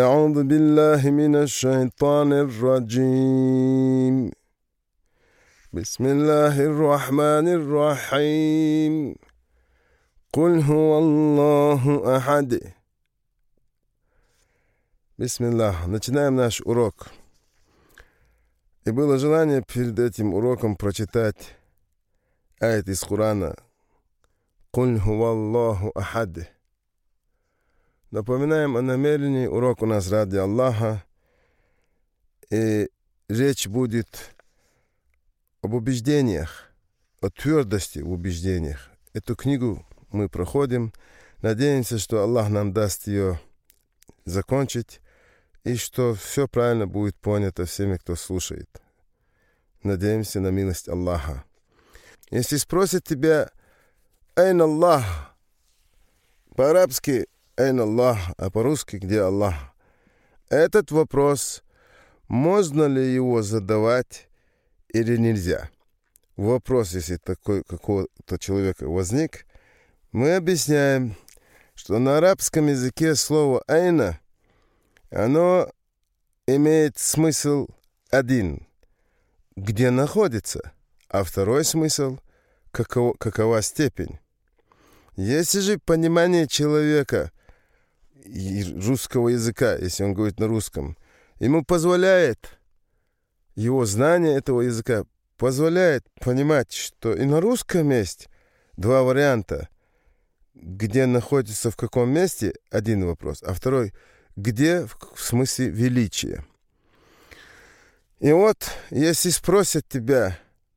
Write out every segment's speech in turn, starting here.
أعوذ بالله من الشيطان الرجيم بسم الله الرحمن الرحيم قل هو الله أحد. Бисмиллах. Начинаем наш урок. И было желание перед этим уроком прочитать аят из Корана «Куль хуа Аллаху ахад». Напоминаем о намерении. Урок у нас ради Аллаха. И речь будет об убеждениях, о твердости в убеждениях. Эту книгу мы проходим. Надеемся, что Аллах нам даст ее закончить, и что все правильно будет понято всеми, кто слушает. Надеемся на милость Аллаха. Если спросят тебя «Айн Аллах?» По-арабски «Айн Аллах», а по-русски «Где Аллах?». Этот вопрос, можно ли его задавать или нельзя? Вопрос, если такой какого-то человека возник, мы объясняем, что на арабском языке слово «айна» оно имеет смысл один, где находится, а второй смысл, какова степень. Если же понимание человека русского языка, если он говорит на русском, ему позволяет, его знание этого языка позволяет понимать, что и на русском есть два варианта, где находится в каком месте, один вопрос, а второй, где в смысле величия. И вот, если спросят тебя,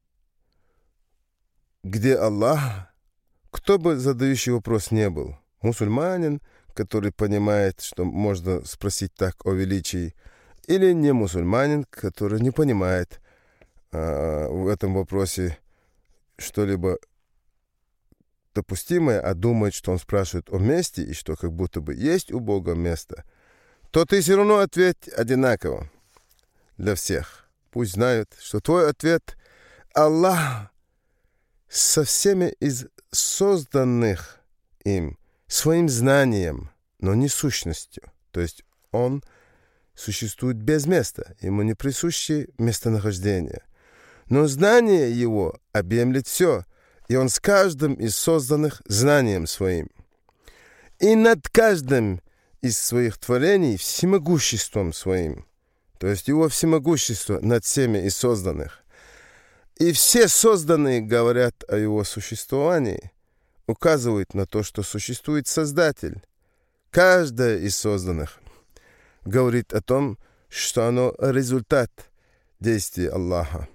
где Аллах, кто бы задающий вопрос не был, мусульманин, который понимает, что можно спросить так о величии, или не мусульманин, который не понимает в этом вопросе что-либо допустимое, а думает, что он спрашивает о месте, и что как будто бы есть у Бога место, то ты все равно ответь одинаково для всех. Пусть знают, что твой ответ Аллах со всеми из созданных им своим знанием, но не сущностью. То есть он существует без места, ему не присуще местонахождение. Но знание его объемлет все, и он с каждым из созданных знанием своим. И над каждым из своих творений всемогуществом своим. То есть его всемогущество над всеми из созданных. И все созданные говорят о его существовании, указывают на то, что существует Создатель. Каждое из созданных говорит о том, что оно результат действий Аллаха.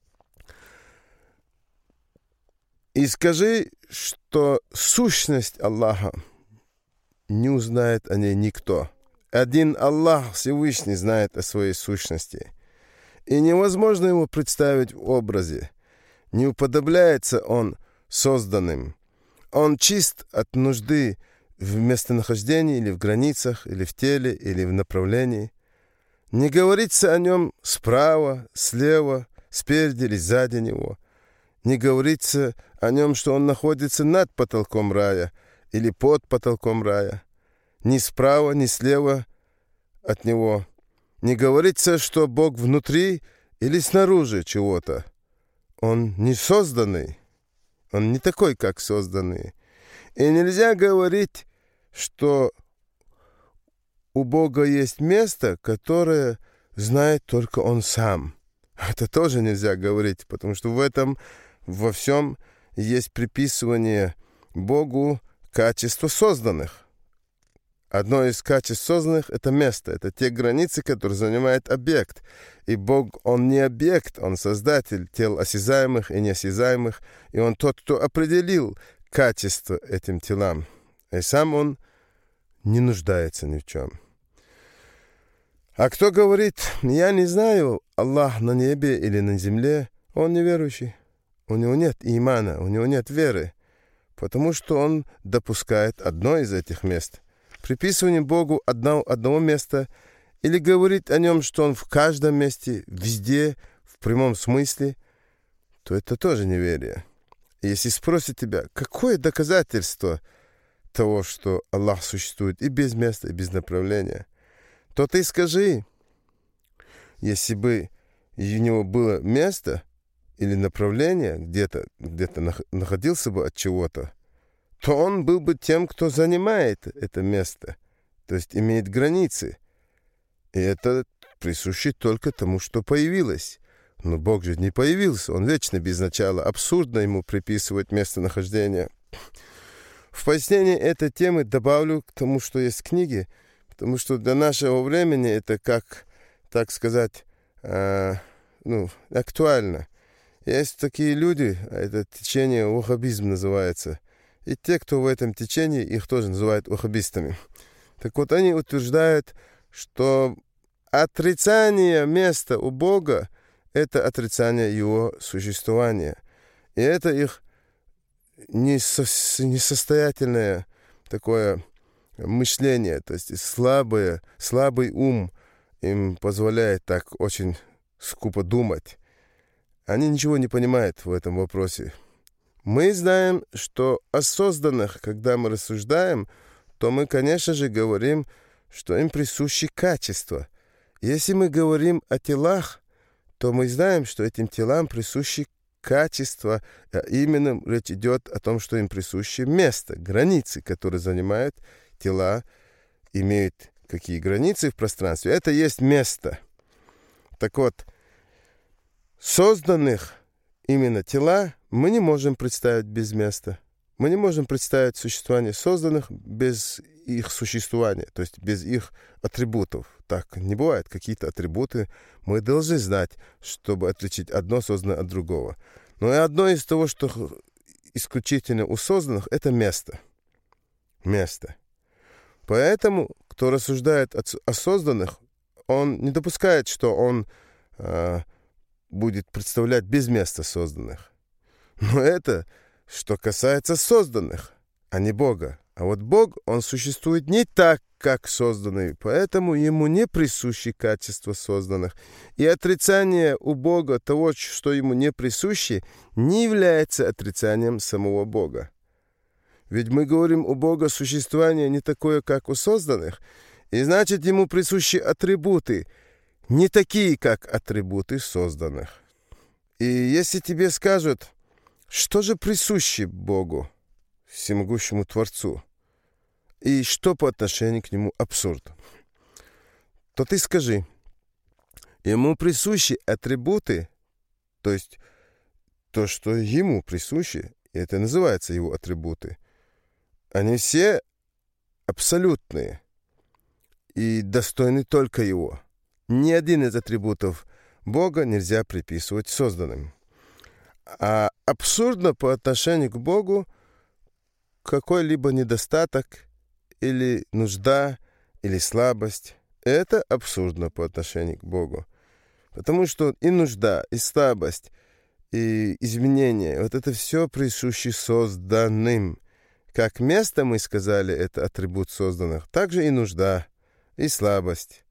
И скажи, что сущность Аллаха не узнает о ней никто. Один Аллах Всевышний знает о своей сущности. И невозможно его представить в образе. Не уподобляется он созданным. Он чист от нужды в местонахождении, или в границах, или в теле, или в направлении. Не говорится о нем справа, слева, спереди или сзади него. Не говорится о нем, что он находится над потолком рая или под потолком рая. Ни справа, ни слева от него. Не говорится, что Бог внутри или снаружи чего-то. Он не созданный. Он не такой, как созданный. И нельзя говорить, что у Бога есть место, которое знает только Он сам. Это тоже нельзя говорить, потому что в этом во всем есть приписывание Богу качества созданных. Одно из качеств созданных — это место, это те границы, которые занимает объект. И Бог, Он не объект, Он создатель тел осязаемых и неосязаемых, и Он тот, кто определил качество этим телам. И сам Он не нуждается ни в чем. А кто говорит, я не знаю, Аллах на небе или на земле, он неверующий. У него нет имана, у него нет веры, потому что он допускает одно из этих мест. Приписывание Богу одного места или говорит о нем, что он в каждом месте, везде, в прямом смысле, то это тоже неверие. И если спросят тебя, какое доказательство того, что Аллах существует и без места, и без направления, то ты скажи, если бы у него было место или направление, где-то находился бы от чего-то, то он был бы тем, кто занимает это место, то есть имеет границы. И это присуще только тому, что появилось. Но Бог же не появился, Он вечно без начала. Абсурдно ему приписывать местонахождение. В пояснение этой темы добавлю к тому, что есть в книге, потому что для нашего времени это как, так сказать, актуально. Есть такие люди, это течение ваххабизм называется, и те, кто в этом течении, их тоже называют ваххабистами. Так вот, они утверждают, что отрицание места у Бога — это отрицание Его существования. И это их несостоятельное такое мышление, то есть слабый ум им позволяет так очень скупо думать. Они ничего не понимают в этом вопросе. Мы знаем, что о созданных, когда мы рассуждаем, то мы, конечно же, говорим, что им присущи качества. Если мы говорим о телах, то мы знаем, что этим телам присущи качества, а именно речь идет о том, что им присуще место, границы, которые занимают тела, имеют какие границы в пространстве. Это есть место. Так вот, созданных именно тела мы не можем представить без места. Мы не можем представить существование созданных без их существования, то есть без их атрибутов. Так не бывает. Какие-то атрибуты мы должны знать, чтобы отличить одно созданное от другого. Но и одно из того, что исключительно у созданных, это место. Место. Поэтому, кто рассуждает о созданных, он не допускает, что он будет представлять без места созданных. Но это, что касается созданных, а не Бога. А вот Бог, Он существует не так, как созданный, поэтому Ему не присущи качества созданных. И отрицание у Бога того, что Ему не присуще, не является отрицанием самого Бога. Ведь мы говорим, у Бога существование не такое, как у созданных, и значит, Ему присущи атрибуты, не такие, как атрибуты созданных. И если тебе скажут, что же присуще Богу, всемогущему Творцу, и что по отношению к Нему абсурд, то ты скажи, Ему присущи атрибуты, то есть то, что Ему присуще, и это называется Его атрибуты, они все абсолютные и достойны только Его. Ни один из атрибутов Бога нельзя приписывать созданным. А абсурдно по отношению к Богу какой-либо недостаток или нужда, или слабость. Это абсурдно по отношению к Богу. Потому что и нужда, и слабость, и изменения, вот это все присуще созданным. Как место, мы сказали, это атрибут созданных, также и нужда, и слабость.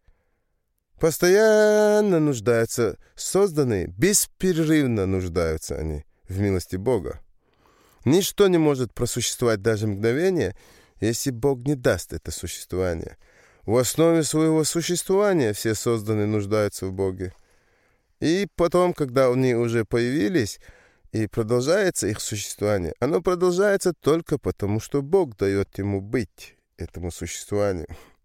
Постоянно нуждаются созданные, беспрерывно нуждаются они в милости Бога. Ничто не может просуществовать даже мгновение, если Бог не даст это существование. В основе своего существования все созданные нуждаются в Боге. И потом, когда они уже появились, и продолжается их существование, оно продолжается только потому, что Бог дает ему быть, этому существованию.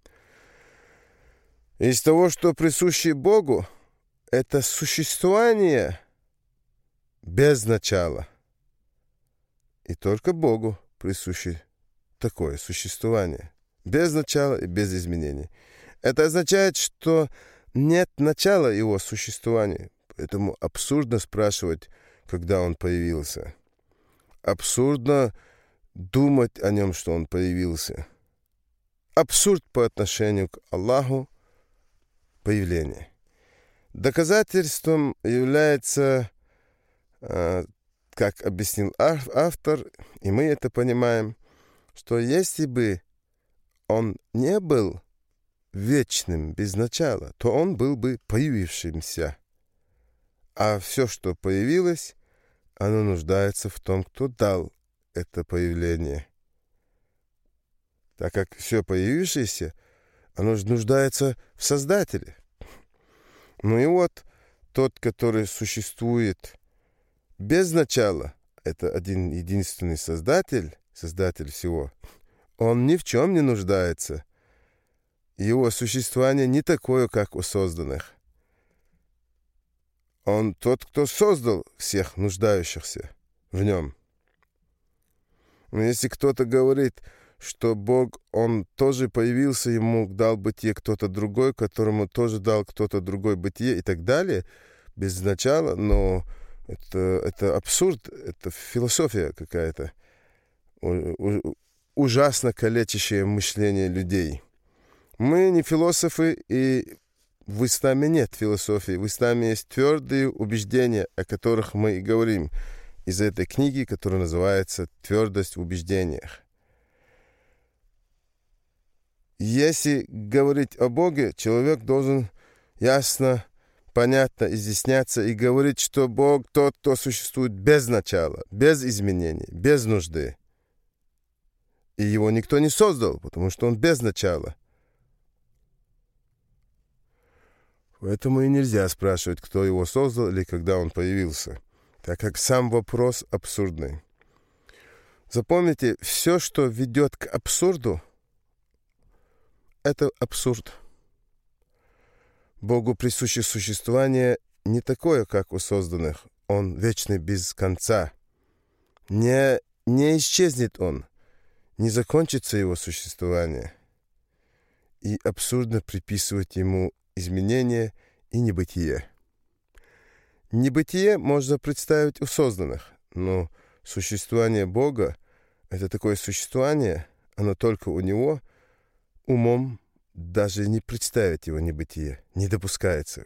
Из того, что присуще Богу, это существование без начала. И только Богу присуще такое существование. Без начала и без изменений. Это означает, что нет начала его существования. Поэтому абсурдно спрашивать, когда он появился. Абсурдно думать о нем, что он появился. Абсурд по отношению к Аллаху появление. Доказательством является, как объяснил автор, и мы это понимаем, что если бы он не был вечным без начала, то он был бы появившимся. А все, что появилось, оно нуждается в том, кто дал это появление. Так как все появившееся, Оно же нуждается в Создателе. Ну и вот тот, который существует без начала, это один единственный Создатель, Создатель всего, он ни в чем не нуждается. Его существование не такое, как у созданных. Он тот, кто создал всех нуждающихся в нем. Но если кто-то говорит, что Бог, Он тоже появился, Ему дал бытие кто-то другой, которому тоже дал кто-то другой бытие и так далее, без начала, но это абсурд, это философия какая-то, ужасно калечащее мышление людей. Мы не философы, и в исламе нет философии. В исламе есть твердые убеждения, о которых мы и говорим из этой книги, которая называется «Твердость в убеждениях». Если говорить о Боге, человек должен ясно, понятно изъясняться и говорить, что Бог тот, кто существует без начала, без изменений, без нужды. И его никто не создал, потому что он без начала. Поэтому и нельзя спрашивать, кто его создал или когда он появился, так как сам вопрос абсурдный. Запомните, все, что ведет к абсурду, это абсурд. Богу присуще существование не такое, как у созданных. Он вечный без конца. Не исчезнет он, не закончится его существование. И абсурдно приписывать ему изменение и небытие. Небытие можно представить у созданных, но существование Бога — это такое существование, оно только у Него, умом даже не представить его небытие, не допускается.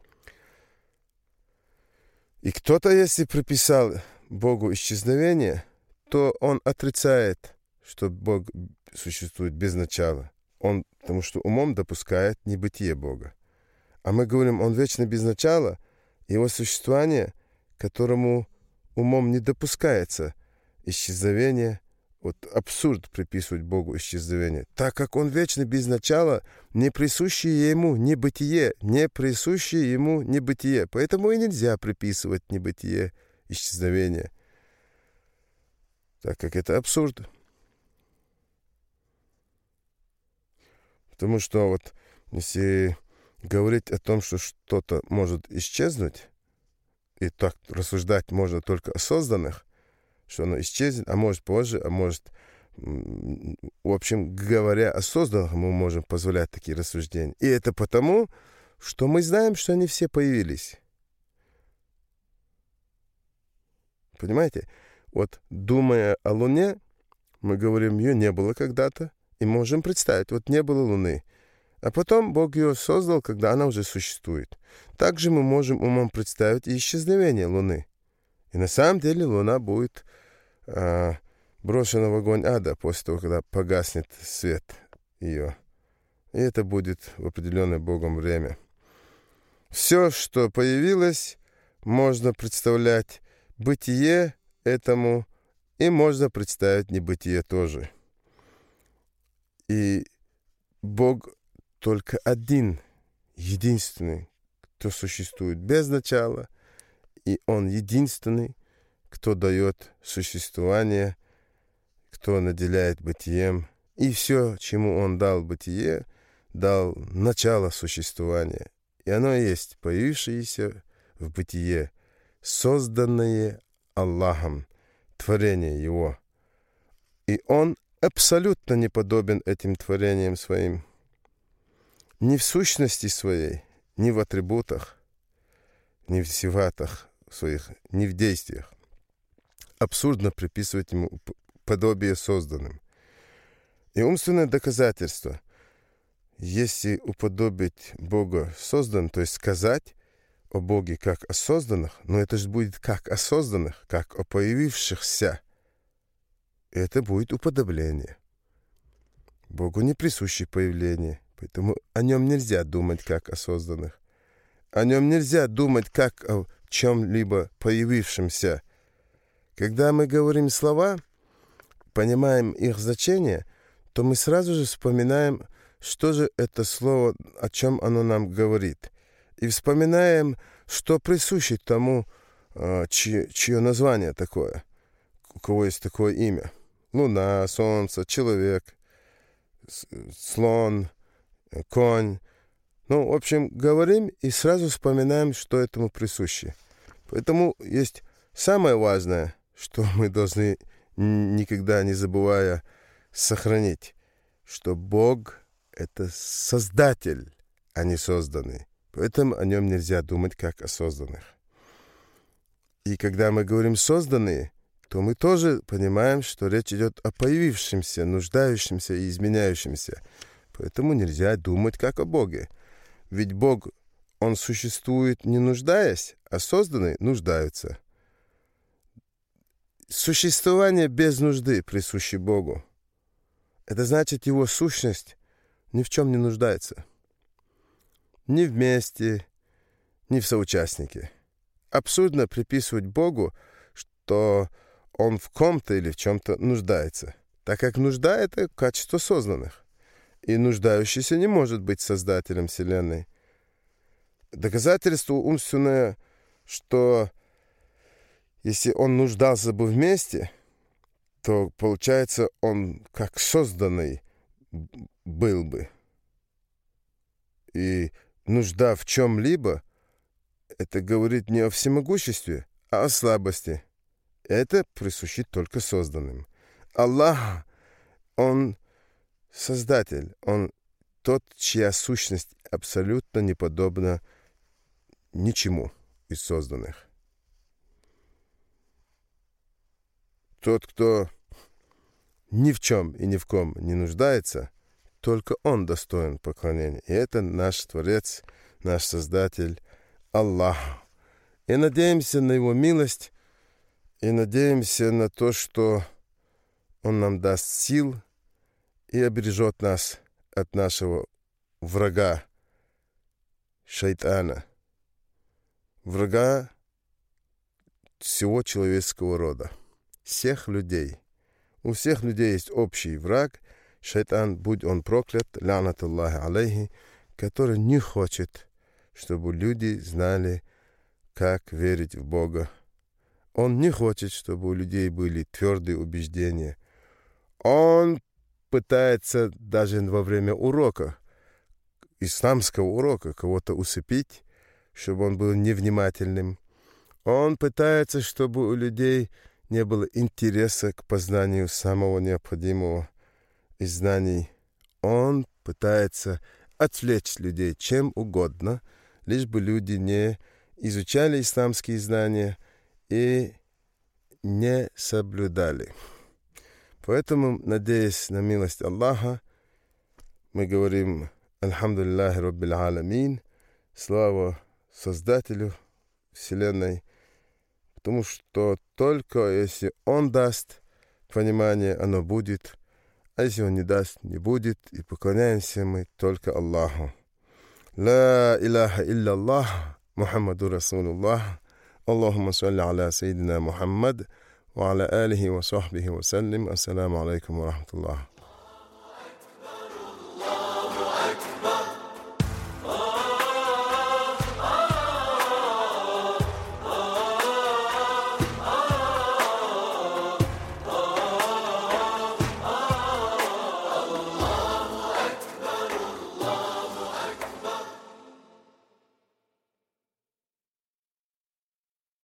И кто-то, если приписал Богу исчезновение, то он отрицает, что Бог существует без начала. Потому что умом допускает небытие Бога. А мы говорим, он вечно без начала, его существование, которому умом не допускается исчезновение. Вот абсурд приписывать Богу исчезновение, так как он вечно без начала, не присущее ему небытие, не присущее ему небытие. Поэтому и нельзя приписывать небытие, исчезновение, так как это абсурд. Потому что вот если говорить о том, что что-то может исчезнуть, и так рассуждать можно только о созданных, что оно исчезнет, а может позже, а может... В общем, говоря о созданных, мы можем позволять такие рассуждения. И это потому, что мы знаем, что они все появились. Понимаете? Вот думая о Луне, мы говорим, ее не было когда-то, и можем представить, вот не было Луны. А потом Бог ее создал, когда она уже существует. Также мы можем умом представить и исчезновение Луны. И на самом деле Луна будет брошена в огонь ада после того, когда погаснет свет ее. И это будет в определенное Богом время. Все, что появилось, можно представлять бытие этому, и можно представить небытие тоже. И Бог только один, единственный, кто существует без начала, и Он единственный, кто дает существование, кто наделяет бытием. И все, чему Он дал бытие, дал начало существования. И оно есть появившееся в бытие, созданное Аллахом, творение Его. И Он абсолютно не подобен этим творениям своим. Ни в сущности своей, ни в атрибутах, ни в сифатах своих, ни в действиях. Абсурдно приписывать ему подобие созданным. И умственное доказательство. Если уподобить Бога созданным, то есть сказать о Боге как о созданных, но это же будет как о созданных, как о появившихся. Это будет уподобление. Богу не присуще появление, поэтому о нем нельзя думать как о созданных. О нем нельзя думать как о чем-либо появившемся. Когда мы говорим слова, понимаем их значение, то мы сразу же вспоминаем, что же это слово, о чем оно нам говорит. И вспоминаем, что присуще тому, чье название такое, у кого есть такое имя. Луна, солнце, человек, слон, конь. Ну, в общем, говорим и сразу вспоминаем, что этому присуще. Поэтому есть самое важное, что мы должны, никогда не забывая, сохранить, что Бог — это создатель, а не созданный. Поэтому о нем нельзя думать как о созданных. И когда мы говорим «созданные», то мы тоже понимаем, что речь идет о появившемся, нуждающемся и изменяющемся. Поэтому нельзя думать как о Боге. Ведь Бог, Он существует не нуждаясь, а созданные нуждаются. Существование без нужды присуще Богу. Это значит, Его сущность ни в чем не нуждается. Ни в месте, ни в соучастнике. Абсурдно приписывать Богу, что Он в ком-то или в чем-то нуждается, так как нужда — это качество созданных, и нуждающийся не может быть создателем Вселенной. Доказательство умственное, что если Он нуждался бы вместе, то, получается, Он как созданный был бы. И нужда в чем-либо — это говорит не о всемогуществе, а о слабости. Это присуще только созданным. Аллах, Он Создатель, Он тот, чья сущность абсолютно не подобна ничему из созданных. Тот, кто ни в чем и ни в ком не нуждается, только Он достоин поклонения. И это наш Творец, наш Создатель, Аллах. И надеемся на Его милость, и надеемся на то, что Он нам даст сил и обережет нас от нашего врага, шайтана, врага всего человеческого рода, всех людей. У всех людей есть общий враг, шайтан, будь он проклят, лянатуллахи алейхи, который не хочет, чтобы люди знали, как верить в Бога. Он не хочет, чтобы у людей были твердые убеждения. Он пытается даже во время урока, исламского урока, кого-то усыпить, чтобы он был невнимательным. Он пытается, чтобы у людей не было интереса к познанию самого необходимого из знаний. Он пытается отвлечь людей чем угодно, лишь бы люди не изучали исламские знания и не соблюдали. Поэтому, надеясь на милость Аллаха, мы говорим «Альхамдулиллахи Раббил Аламин», слава Создателю Вселенной, потому что только если Он даст понимание, оно будет, а если Он не даст, не будет, и поклоняемся мы только Аллаху. Ла илляха илляллах, Мухаммаду Расулуллах, Аллахумма салли аля Сайидина Мухаммад, وعلى آله وصحبه وسلم. السلام عليكم ورحمة الله.